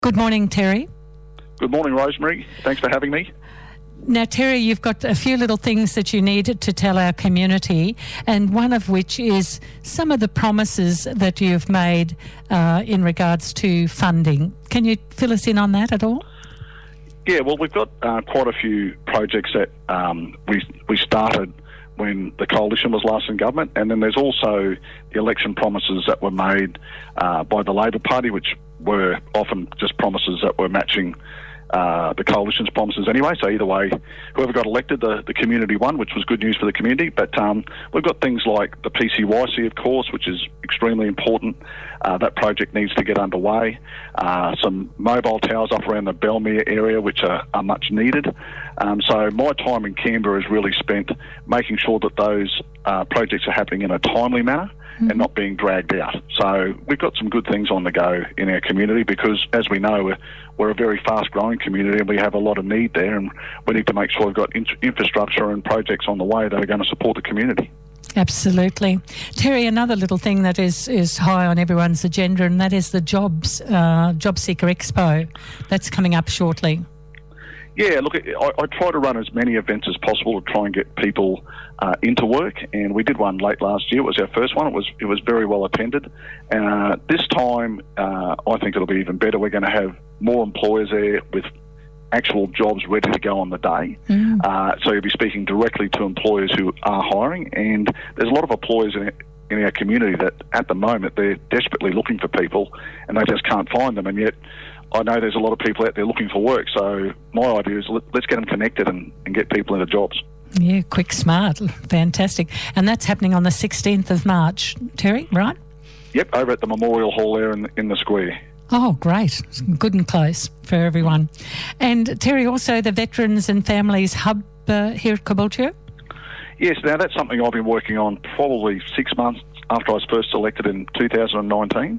Good morning, Terry. Good morning, Rosemary. Thanks for having me. Now, Terry, you've got a few little things that you need to tell our community, and one of which is some of the promises that you've made in regards to funding. Can you fill us in on that at all? Yeah, well, we've got quite a few projects that we started when the coalition was last in government, and then there's also the election promises that were made by the Labor Party, which were often just promises that were matching the coalition's promises anyway. So either way, whoever got elected, the community won, which was good news for the community. But we've got things like the PCYC, of course, which is extremely important. That project needs to get underway. Some mobile towers up around the Belmere area, which are much needed. So my time in Canberra is really spent making sure that those projects are happening in a timely manner and not being dragged out. So we've got some good things on the go in our community because, as we know, we're a very fast-growing community and we have a lot of need there, and we need to make sure we've got infrastructure and projects on the way that are going to support the community. Absolutely. Terry, another little thing that is high on everyone's agenda, and that is the Job Seeker Expo. That's coming up shortly. Yeah, look, I try to run as many events as possible to try and get people into work, and we did one late last year. It was our first one. It was very well attended. This time, I think it'll be even better. We're going to have more employers there with actual jobs ready to go on the day. So you'll be speaking directly to employers who are hiring, and there's a lot of employers in our community that at the moment they're desperately looking for people and they just can't find them, and yet I know there's a lot of people out there looking for work. So my idea is let's get them connected and get people into jobs. Yeah, quick, smart, fantastic. And that's happening on the 16th of March, Terry, right? Yep, over at the Memorial Hall there in the square. Oh, great. Good and close for everyone. And Terry, also the Veterans and Families Hub here at Caboolture? Yes, now that's something I've been working on probably 6 months after I was first elected in 2019.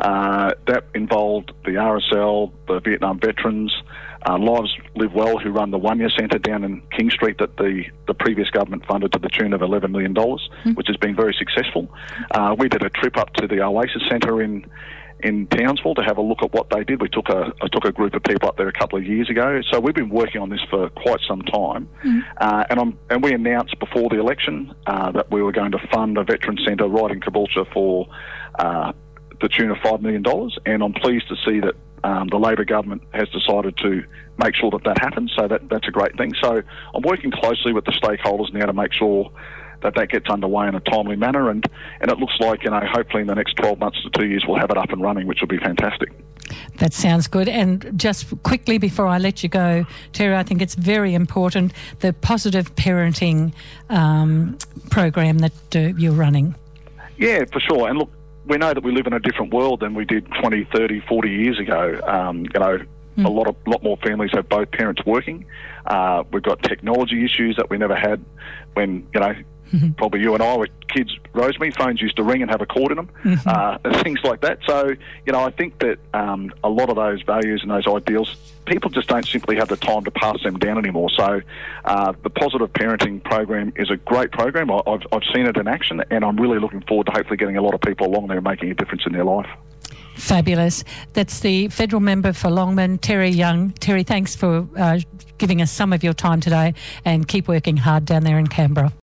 That involved the RSL, the Vietnam Veterans, Lives Live Well, who run the One Year Centre down in King Street that the previous government funded to the tune of $11 million, which has been very successful. We did a trip up to the Oasis Centre in Townsville to have a look at what they did. I took a group of people up there a couple of years ago. So we've been working on this for quite some time. And we announced before the election that we were going to fund a veteran centre right in Caboolture for the tune of $5 million. And I'm pleased to see that the Labor government has decided to make sure that happens. So that's a great thing. So I'm working closely with the stakeholders now to make sure that gets underway in a timely manner, and it looks like, hopefully in the next 12 months to 2 years we'll have it up and running, which will be fantastic. That sounds good. And just quickly before I let you go, Terry, I think it's very important, the positive parenting program that you're running. Yeah, for sure. And look, we know that we live in a different world than we did 20, 30, 40 years ago. A lot more families have both parents working. We've got technology issues that we never had when, probably you and I were kids, Rosemary. Phones used to ring and have a cord in them, and things like that. So, I think that a lot of those values and those ideals, people just don't simply have the time to pass them down anymore. So the Positive Parenting program is a great program. I've seen it in action, and I'm really looking forward to hopefully getting a lot of people along there and making a difference in their life. Fabulous. That's the federal member for Longman, Terry Young. Terry, thanks for giving us some of your time today, and keep working hard down there in Canberra.